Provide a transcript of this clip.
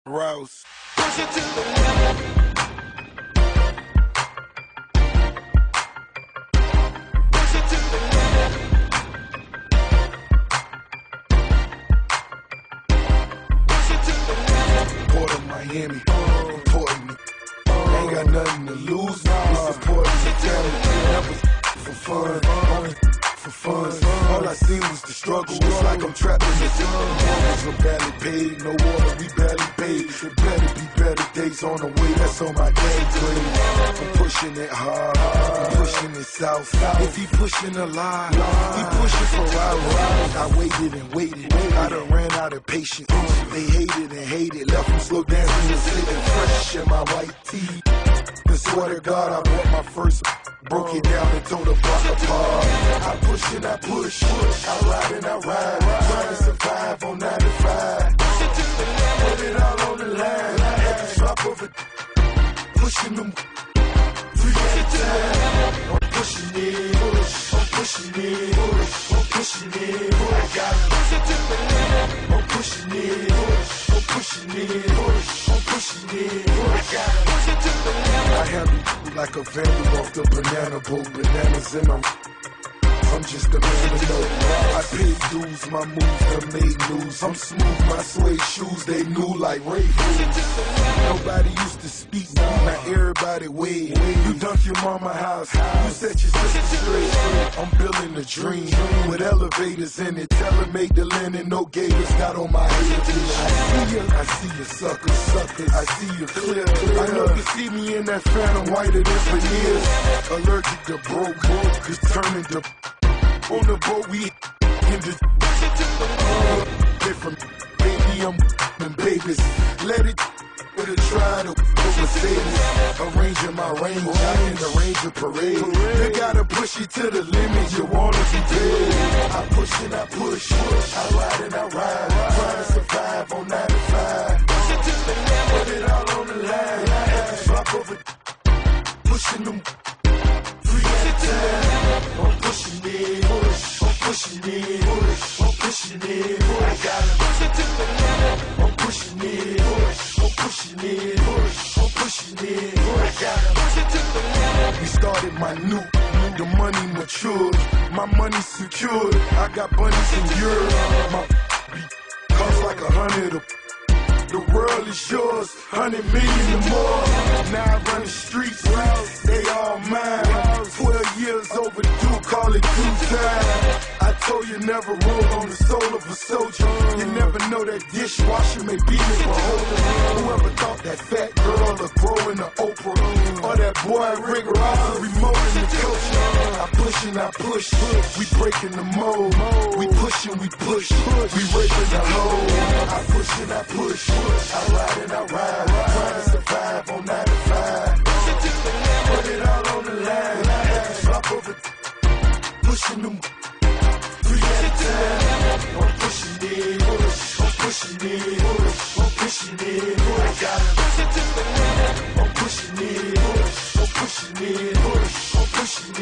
Rouse. Push it to the limit. Push it to the limit. Push it to the limit. Port of Miami, important me. Ain't got nothing to lose. It's important to tell me. Never for fun, only for fun. All I seen was the struggle. It's like I'm trapped in the sun. Mortgage are barely paid, no water, we barely paid. It better be better days on the way. That's on my game grade. I'm pushing it hard, I'm pushing it south. If he pushing a lie, he pushing for hours. I waited and waited. I done ran out of patience. They hated and hated. Left them slow dancing and sitting fresh in my white tee. And swear to God, I bought my first. Broke it down and tore the block apart. I push and I push, I ride and I ride. Trying to survive on 9 to 5. Put it all on the line. At the drop of it, pushing them 3 at a time. I'm pushing it, I'm pushing it, I'm pushing it. I got it. Push it to the limit. I'm pushing it, I'm pushing it, I'm pushing it. I got it. Push it to the limit. I handle like a vandal off the banana boat, bananas in them. I'm just a man to know. I paid dues, my moves done made news. I'm smooth, my suede shoes, they new like Ray Boots. Nobody used to speak, now everybody wave. You dunk your mama house, you set your sister straight. I'm building a dream with elevators in it. Tell her make the linen, no gators got on my head. I see you suckers. I see you clear. I know you see me in that phantom whiter than veneers. Allergic to broke, cause turning to on the boat, we in the different. Baby, I'm and babies. Let it with a try to Mercedes. Arranging my range, I in the Ranger parade. They gotta push you to the limit, you wanna be paid. I push and I push, I ride and I ride. Trying to survive on 9 to 5. Put it all on the line. At the drop of it, pushing them 3 at a time. I'm pushing it, I'm pushing it, I'm pushing it. I got it. Push it to the limit. I'm pushing it, I'm pushing it, I'm pushing it. I got it. Push it to the limit. We started my new, the money matured, my money secured. I got bunnies in Europe. My cost like 100 the world is yours, 100 million or more. Now I run the streets, they all mine. 12 years overdue, call it due time. I told you never roll on the soul of a soldier. You never know that dishwasher may be the beholder. Whoever thought that fat girl would grow in the Oprah, or that boy Rick Ross remote in the culture. I push and I push, we breaking the mold. We push and we push, we raping the hole. I push and I push, I ride and I ride. Trying to survive on 9 to 5. Put it all on the line. At the drop of it, pushing them 3 at a time. I'm pushing it, I'm pushing it, I'm pushing it. I got it. Push it to the limit. I'm pushing it, I'm pushing it, I'm pushing it.